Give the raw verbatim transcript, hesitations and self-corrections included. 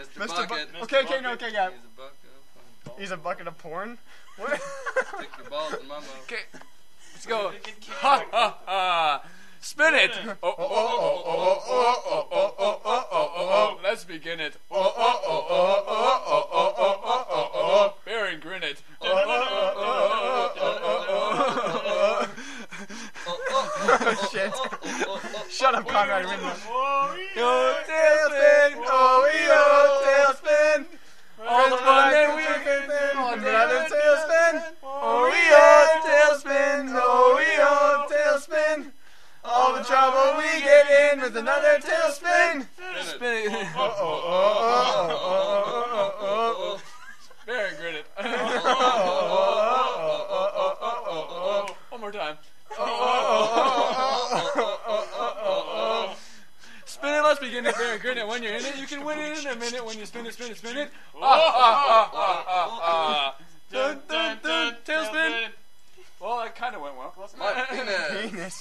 Mister Mister Bucket. Bu- okay, okay, no, okay, yeah. He's a bucket of fun. He's a bucket of porn. What? Stick your balls in my mouth. Okay, let's go. Ha ha ha! Spin it. Oh oh oh oh oh oh oh oh oh oh oh oh. Let's begin it. Oh oh oh oh oh oh oh oh oh oh oh. Bear and grin it. Oh oh oh oh oh oh Oh, shit. Shut up, Conrad. You're in the- Yo, tailspin. Oh, yo, tailspin. All the fun that we can all another day. tailspin. Oh, yo, tailspin. Oh, yo, tailspin. All the trouble we get in with another tailspin. Spin it. Oh, oh, oh, oh, oh, oh, oh, oh. Bear and grin it. One more time. Spin it, let's begin it, bear and grin it. When you're in it, you can win it in a minute. When you spin it, spin it, spin it. Ah, ah, ah, ah, ah, ah. Dun, dun, dun, tailspin. Well, that kind of went well. My penis. Penis.